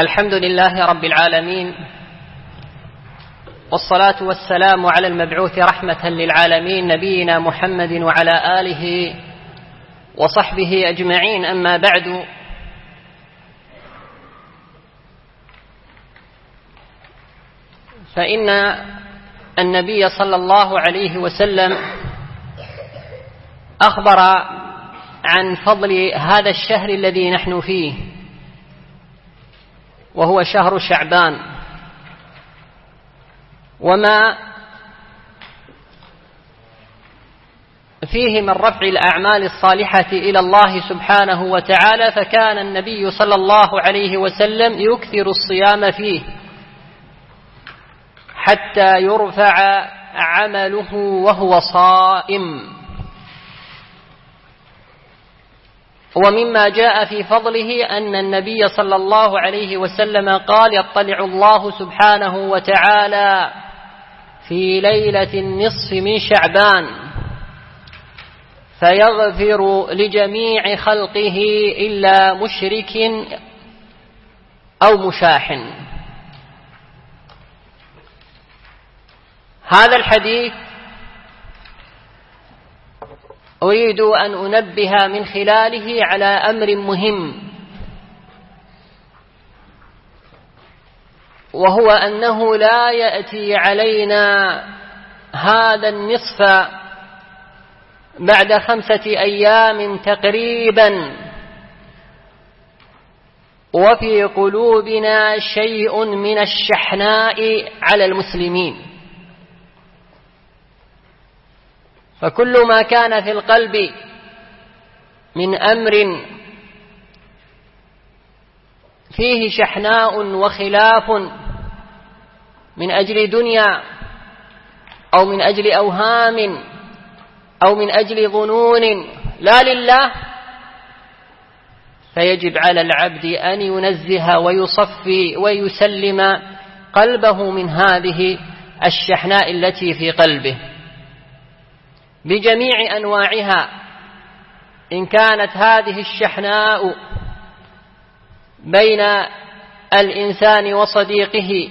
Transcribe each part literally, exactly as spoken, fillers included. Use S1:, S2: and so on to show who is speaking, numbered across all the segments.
S1: الحمد لله رب العالمين، والصلاة والسلام على المبعوث رحمة للعالمين نبينا محمد وعلى آله وصحبه أجمعين. أما بعد، فإن النبي صلى الله عليه وسلم أخبر عن فضل هذا الشهر الذي نحن فيه، وهو شهر شعبان، وما فيه من رفع الأعمال الصالحة إلى الله سبحانه وتعالى. فكان النبي صلى الله عليه وسلم يكثر الصيام فيه حتى يرفع عمله وهو صائم. ومما جاء في فضله أن النبي صلى الله عليه وسلم قال: يطلع الله سبحانه وتعالى في ليلة النصف من شعبان فيغفر لجميع خلقه إلا مشرك أو مشاحن. هذا الحديث أريد أن أنبه من خلاله على أمر مهم، وهو أنه لا يأتي علينا هذا النصف بعد خمسة أيام تقريبا وفي قلوبنا شيء من الشحناء على المسلمين. فكل ما كان في القلب من أمر فيه شحناء وخلاف من أجل دنيا أو من أجل أوهام أو من أجل ظنون لا لله، فيجب على العبد أن ينزه ويصفي ويسلم قلبه من هذه الشحناء التي في قلبه بجميع أنواعها. إن كانت هذه الشحناء بين الإنسان وصديقه،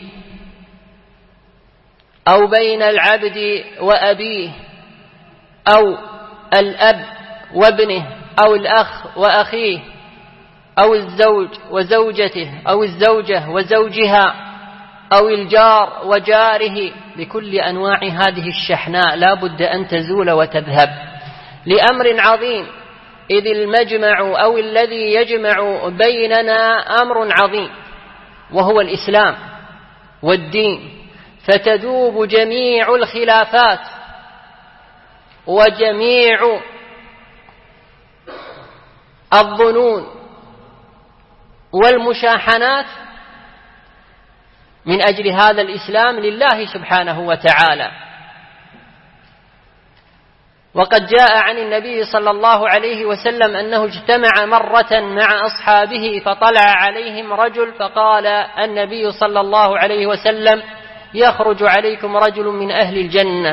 S1: أو بين العبد وأبيه، أو الأب وابنه، أو الأخ وأخيه، أو الزوج وزوجته، أو الزوجة وزوجها، أو الجار وجاره، بكل أنواع هذه الشحناء لا بد أن تزول وتذهب لأمر عظيم، إذ المجمع أو الذي يجمع بيننا أمر عظيم وهو الإسلام والدين، فتذوب جميع الخلافات وجميع الظنون والمشاحنات من أجل هذا الإسلام لله سبحانه وتعالى. وقد جاء عن النبي صلى الله عليه وسلم أنه اجتمع مرة مع أصحابه فطلع عليهم رجل، فقال النبي صلى الله عليه وسلم: يخرج عليكم رجل من أهل الجنة.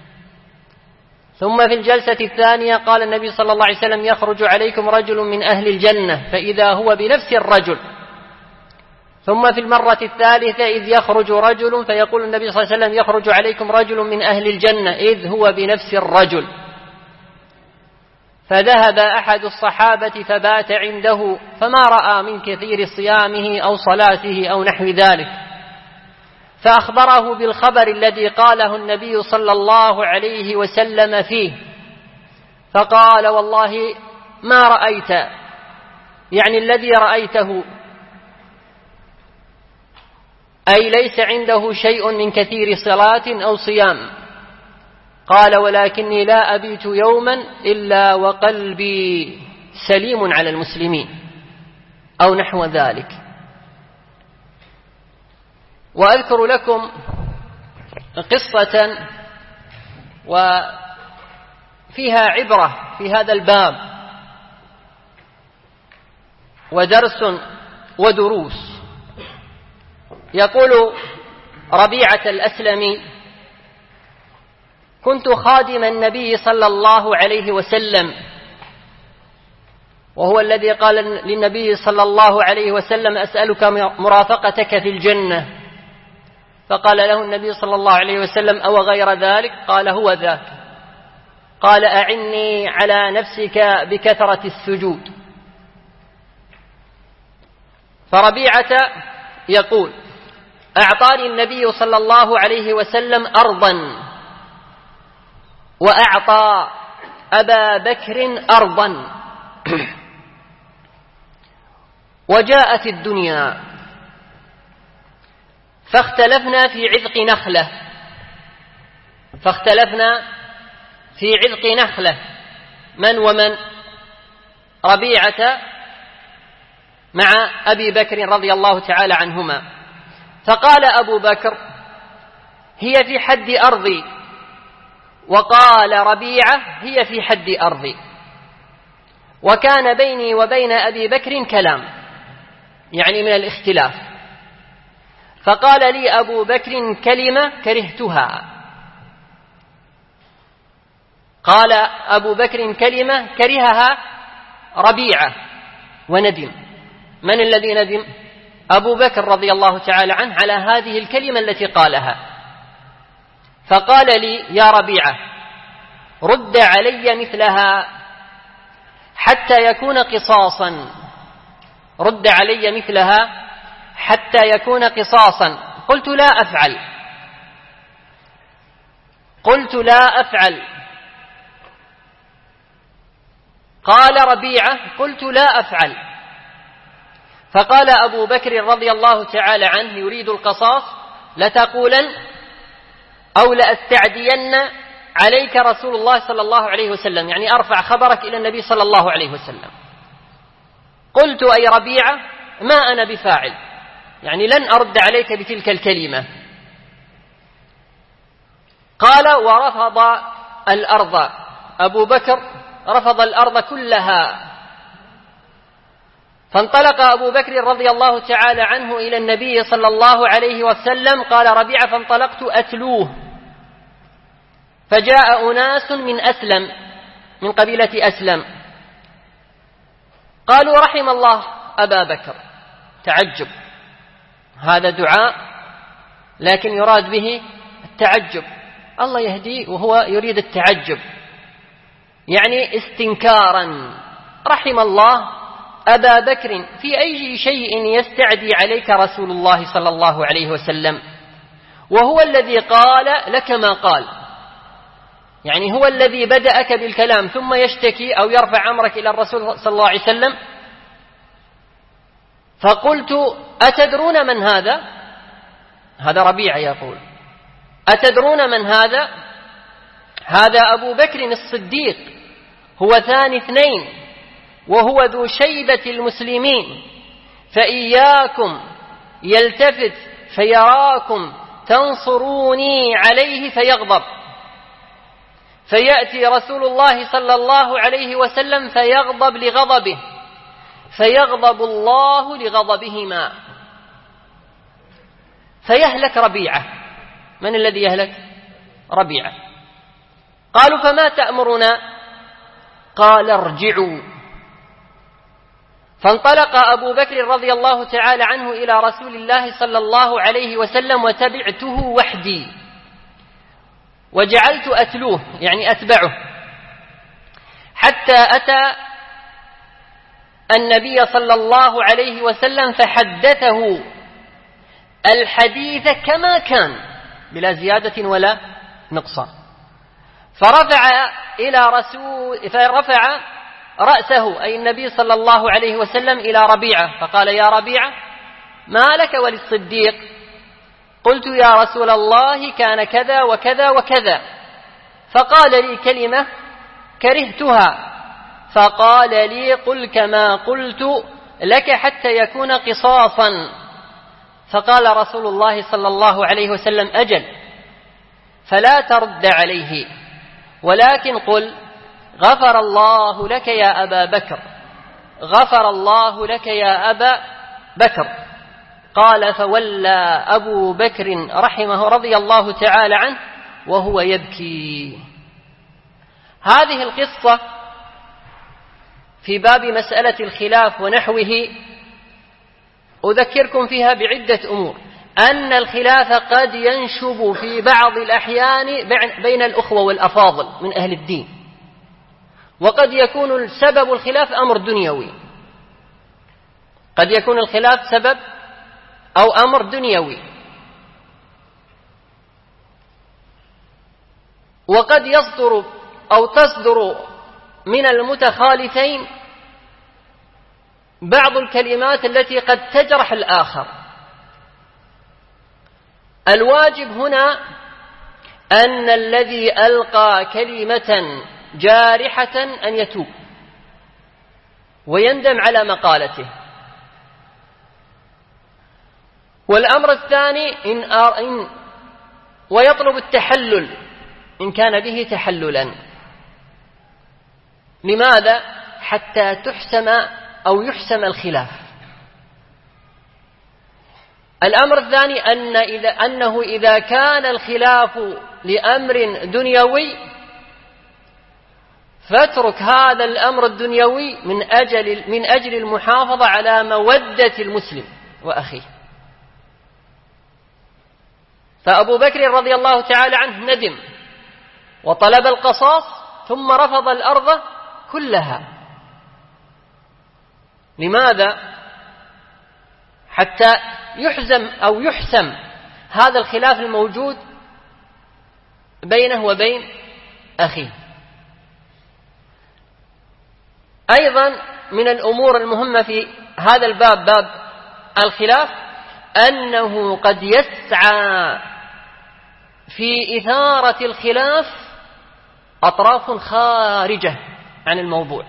S1: ثم في الجلسة الثانية قال النبي صلى الله عليه وسلم: يخرج عليكم رجل من أهل الجنة، فإذا هو بنفس الرجل. ثم في المرة الثالثة إذ يخرج رجل، فيقول النبي صلى الله عليه وسلم: يخرج عليكم رجل من أهل الجنة، إذ هو بنفس الرجل. فذهب أحد الصحابة فبات عنده، فما رأى من كثير صيامه أو صلاته أو نحو ذلك، فأخبره بالخبر الذي قاله النبي صلى الله عليه وسلم فيه، فقال: والله ما رأيت، يعني الذي رأيته، أي ليس عنده شيء من كثير صلاة أو صيام. قال: ولكني لا أبيت يوما إلا وقلبي سليم على المسلمين، أو نحو ذلك. وأذكر لكم قصة وفيها عبرة في هذا الباب ودرس ودروس. يقول ربيعة الأسلمي: كنت خادم النبي صلى الله عليه وسلم وهو الذي قال للنبي صلى الله عليه وسلم: أسألك مرافقتك في الجنة. فقال له النبي صلى الله عليه وسلم: أو غير ذلك؟ قال: هو ذاك. قال: أعني على نفسك بكثرة السجود. فربيعة يقول: أعطاني النبي صلى الله عليه وسلم أرضا، وأعطى أبا بكر أرضا، وجاءت الدنيا فاختلفنا في عذق نخلة فاختلفنا في عذق نخلة من ومن؟ ربيعة مع أبي بكر رضي الله تعالى عنهما. فقال أبو بكر: هي في حد أرضي، وقال ربيعة: هي في حد أرضي. وكان بيني وبين أبي بكر كلام، يعني من الاختلاف. فقال لي أبو بكر كلمة كرهتها قال أبو بكر كلمة كرهها ربيعة وندم. من الذي ندم؟ أبو بكر رضي الله تعالى عنه على هذه الكلمة التي قالها. فقال لي: يا ربيعة، رد علي مثلها حتى يكون قصاصا رد علي مثلها حتى يكون قصاصا. قلت: لا أفعل قلت لا أفعل قال ربيعة: قلت: لا أفعل. فقال أبو بكر رضي الله تعالى عنه يريد القصاص: لتقولن أو لأستعدين عليك رسول الله صلى الله عليه وسلم، يعني أرفع خبرك إلى النبي صلى الله عليه وسلم. قلت: أي ربيعة، ما أنا بفاعل، يعني لن أرد عليك بتلك الكلمة. قال: ورفض الأرض. أبو بكر رفض الأرض كلها. فانطلق أبو بكر رضي الله تعالى عنه إلى النبي صلى الله عليه وسلم. قال ربيعة: فانطلقت أتلوه، فجاء أناس من أسلم من قبيلة أسلم، قالوا: رحم الله أبا بكر. تعجب، هذا دعاء لكن يراد به التعجب، الله يهديه وهو يريد التعجب، يعني استنكارا. رحم الله أبا بكر، في أي شيء يستعدي عليك رسول الله صلى الله عليه وسلم، وهو الذي قال لك ما قال، يعني هو الذي بدأك بالكلام ثم يشتكي أو يرفع أمرك إلى الرسول صلى الله عليه وسلم. فقلت: أتدرون من هذا؟ هذا ربيعة يقول: أتدرون من هذا؟ هذا أبو بكر الصديق، هو ثاني اثنين، وهو ذو شيبة المسلمين، فإياكم يلتفت فيراكم تنصروني عليه فيغضب، فيأتي رسول الله صلى الله عليه وسلم فيغضب لغضبه، فيغضب الله لغضبهما، فيهلك ربيعة. من الذي يهلك؟ ربيعة. قالوا: فما تأمرنا؟ قال: ارجعوا. فانطلق أبو بكر رضي الله تعالى عنه إلى رسول الله صلى الله عليه وسلم، وتبعته وحدي، وجعلت أتلوه، يعني أتبعه، حتى أتى النبي صلى الله عليه وسلم فحدثه الحديث كما كان بلا زيادة ولا نقصان. فرفع إلى رسول فرفع رأسه أي النبي صلى الله عليه وسلم إلى ربيعة، فقال: يا ربيعة، ما لك وللصديق؟ قلت: يا رسول الله، كان كذا وكذا وكذا. فقال لي كلمة كرهتها، فقال لي: قل كما قلت لك حتى يكون قصاصا. فقال رسول الله صلى الله عليه وسلم: أجل، فلا ترد عليه، ولكن قل: غفر الله لك يا أبا بكر، غفر الله لك يا أبا بكر. قال: فولى أبو بكر رحمه رضي الله تعالى عنه وهو يبكي. هذه القصة في باب مسألة الخلاف ونحوه أذكركم فيها بعدة أمور. أن الخلاف قد ينشب في بعض الأحيان بين الأخوة والأفاضل من أهل الدين، وقد يكون سبب الخلاف أمر دنيوي، قد يكون الخلاف سبب أو أمر دنيوي، وقد يصدر أو تصدر من المتخالفين بعض الكلمات التي قد تجرح الآخر. الواجب هنا أن الذي ألقى كلمة جارحة أن يتوب ويندم على مقالته. والأمر الثاني إن إن ويطلب التحلل إن كان به تحللا. لماذا؟ حتى تحسم أو يحسم الخلاف. الأمر الثاني أن إذا أنه إذا كان الخلاف لأمر دنيوي فاترك هذا الأمر الدنيوي من أجل من أجل المحافظة على مودة المسلم وأخيه. فأبو بكر رضي الله تعالى عنه ندم وطلب القصاص ثم رفض الأرض كلها. لماذا؟ حتى يحزم أو يحسم هذا الخلاف الموجود بينه وبين أخيه. أيضا من الأمور المهمة في هذا الباب، باب الخلاف، أنه قد يسعى في إثارة الخلاف أطراف خارجة عن الموضوع،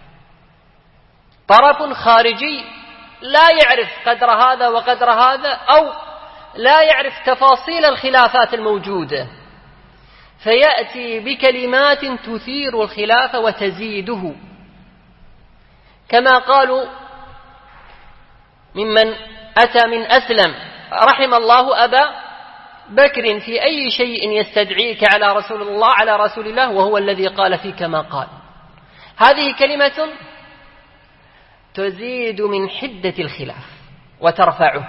S1: طرف خارجي لا يعرف قدر هذا وقدر هذا، أو لا يعرف تفاصيل الخلافات الموجودة، فيأتي بكلمات تثير الخلاف وتزيده، كما قالوا ممن أتى من أسلم: رحم الله أبا بكر في أي شيء يستدعيك على رسول الله على رسول الله وهو الذي قال فيك ما قال. هذه كلمة تزيد من حدة الخلاف وترفعه.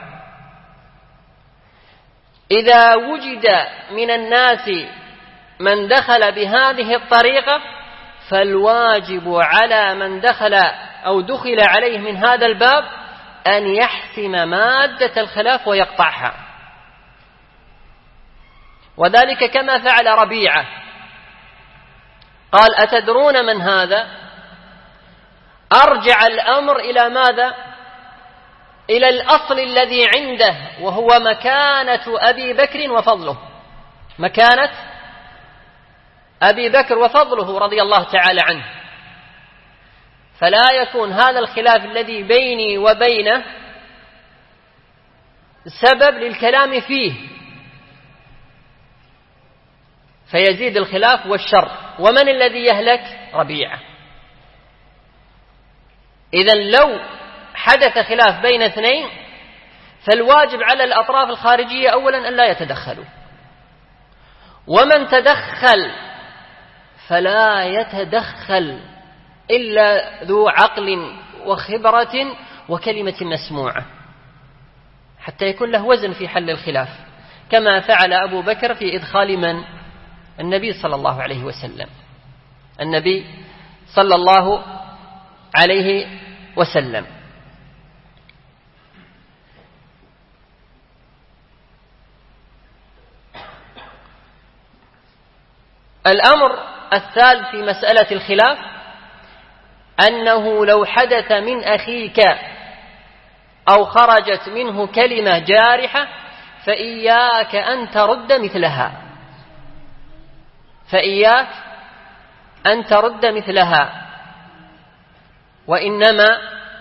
S1: إذا وجد من الناس من دخل بهذه الطريقة فالواجب على من دخل أو دخل عليه من هذا الباب أن يحسم مادة الخلاف ويقطعها، وذلك كما فعل ربيعة. قال: أتدرون من هذا؟ أرجع الأمر إلى ماذا؟ إلى الأصل الذي عنده، وهو مكانة أبي بكر وفضله، مكانة أبي بكر وفضله رضي الله تعالى عنه. فلا يكون هذا الخلاف الذي بيني وبينه سبب للكلام فيه فيزيد الخلاف والشر. ومن الذي يهلك؟ ربيعة. إذن لو حدث خلاف بين اثنين فالواجب على الأطراف الخارجية أولا أن لا يتدخلوا، ومن تدخل فلا يتدخل إلا ذو عقل وخبرة وكلمة مسموعة، حتى يكون له وزن في حل الخلاف، كما فعل أبو بكر في إدخال من؟ النبي صلى الله عليه وسلم. النبي صلى الله عليه وسلم. الأمر الثالث في مسألة الخلاف أنه لو حدث من أخيك أو خرجت منه كلمة جارحة فإياك أن ترد مثلها، فإياك أن ترد مثلها، وإنما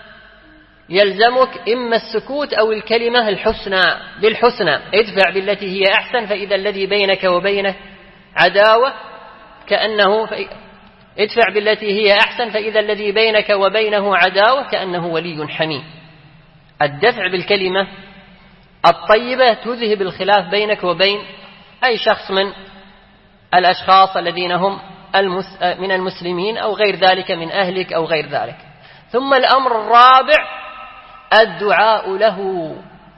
S1: يلزمك إما السكوت أو الكلمة الحسنى بالحسنى. ادفع بالتي هي أحسن فإذا الذي بينك وبينه عداوة كأنه ادفع بالتي هي أحسن فإذا الذي بينك وبينه عداوة كأنه ولي حميم. الدفع بالكلمة الطيبة تذهب الخلاف بينك وبين أي شخص من الأشخاص الذين هم من المسلمين أو غير ذلك من أهلك أو غير ذلك. ثم الأمر الرابع الدعاء له،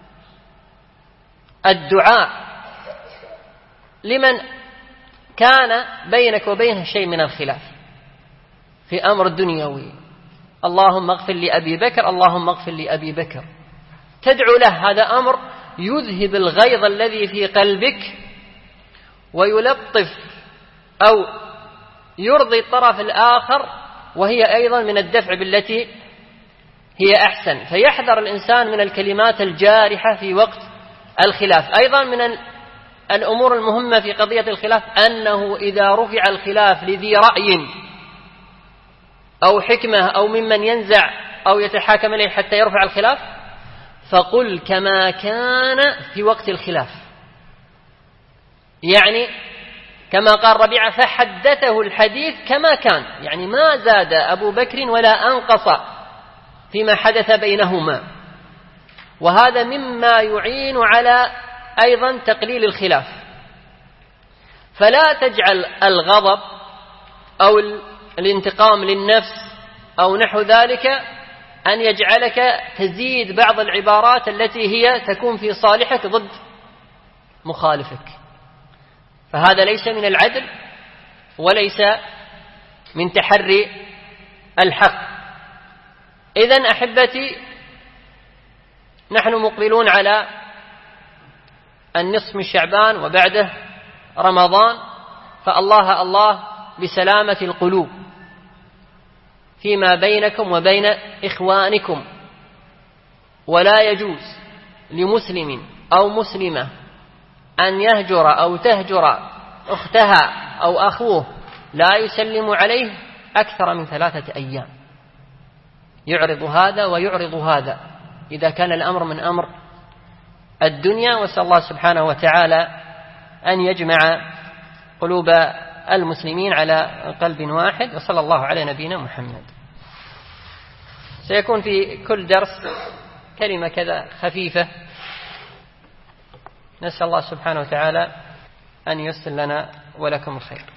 S1: الدعاء لمن كان بينك وبينه شيء من الخلاف في أمر دنيوي، اللهم اغفر لأبي بكر، اللهم اغفر لأبي بكر، تدعو له، هذا أمر يذهب الغيظ الذي في قلبك ويلطف أو يرضي الطرف الآخر، وهي أيضا من الدفع بالتي هي أحسن. فيحذر الإنسان من الكلمات الجارحة في وقت الخلاف. أيضا من الأمور المهمة في قضية الخلاف أنه إذا رفع الخلاف لذي رأي أو حكمة أو ممن ينزع أو يتحاكم إليه حتى يرفع الخلاف، فقل كما كان في وقت الخلاف، يعني كما قال ربيعة فحدثه الحديث كما كان، يعني ما زاد أبو بكر ولا أنقص فيما حدث بينهما. وهذا مما يعين على أيضا تقليل الخلاف. فلا تجعل الغضب أو الانتقام للنفس أو نحو ذلك أن يجعلك تزيد بعض العبارات التي هي تكون في صالحك ضد مخالفك، فهذا ليس من العدل وليس من تحري الحق. إذن أحبتي، نحن مقبلون على النصف من شعبان وبعده رمضان، فالله الله بسلامة القلوب فيما بينكم وبين إخوانكم. ولا يجوز لمسلم أو مسلمة أن يهجر أو تهجر أختها أو أخوه لا يسلم عليه أكثر من ثلاثة أيام، يعرض هذا ويعرض هذا إذا كان الأمر من أمر الدنيا. وسأل الله سبحانه وتعالى أن يجمع قلوب المسلمين على قلب واحد، وصلى الله على نبينا محمد. سيكون في كل درس كلمة كذا خفيفة، نسأل الله سبحانه وتعالى أن ييسر لنا ولكم الخير.